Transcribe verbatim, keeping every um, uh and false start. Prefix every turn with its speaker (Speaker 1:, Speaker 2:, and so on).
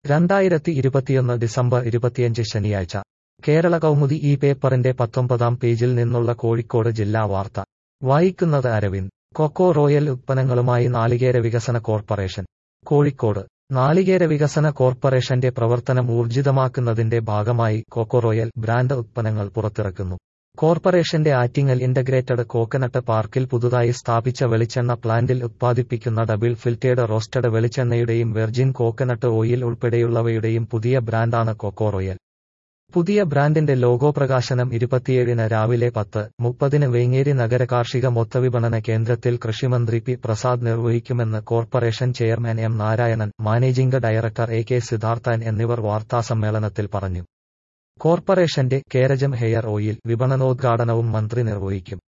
Speaker 1: രണ്ടായിരത്തി ഇരുപത്തിയൊന്ന് ഡിസംബർ ഇരുപത്തിയഞ്ച് ശനിയാഴ്ച കേരള കൗമുദി ഈ പേപ്പറിന്റെ പത്തൊമ്പതാം പേജിൽ നിന്നുള്ള കോഴിക്കോട് ജില്ലാ വാർത്ത വായിക്കുന്നത് അരവിന്ദ്. കൊക്കോ റോയൽ ഉത്പന്നങ്ങളുമായി നാളികേര വികസന കോർപ്പറേഷൻ കോഴിക്കോട്. നാളികേര വികസന കോർപ്പറേഷന്റെ പ്രവർത്തനം ഊർജിതമാക്കുന്നതിന്റെ ഭാഗമായി കൊക്കോ റോയൽ ബ്രാൻഡ് ഉത്പന്നങ്ങൾ പുറത്തിറക്കുന്നു. കോർപ്പറേഷന്റെ ആറ്റിങ്ങൽ ഇന്റഗ്രേറ്റഡ് കോക്കനട്ട് പാർക്കിൽ പുതുതായി സ്ഥാപിച്ച വെളിച്ചെണ്ണ പ്ലാന്റിൽ ഉത്പാദിപ്പിക്കുന്ന ഡബിൾ ഫിൽറ്റേഡ് റോസ്റ്റഡ് വെളിച്ചെണ്ണയുടെയും വെർജിൻ കോക്കനട്ട് ഓയിൽ ഉൾപ്പെടെയുള്ളവയുടെയും പുതിയ ബ്രാൻഡാണ് കൊക്കോ റോയൽ. പുതിയ ബ്രാൻഡിന്റെ ലോഗോ പ്രകാശനം ഇരുപത്തിയേഴിന് രാവിലെ പത്ത് മുപ്പതിന് വേങ്ങേരി നഗര കാർഷിക മൊത്തവിപണന കേന്ദ്രത്തിൽ കൃഷിമന്ത്രി പി പ്രസാദ് നിർവഹിക്കുമെന്ന് corporation chairman M Narayanan, managing director A K Siddharthan എന്നിവർ വാർത്താസമ്മേളനത്തിൽ പറഞ്ഞു. കോർപ്പറേഷന്റെ കേരജം ഹെയർ ഓയിൽ വിപണനോദ്ഘാടനവും മന്ത്രി നിർവഹിക്കും.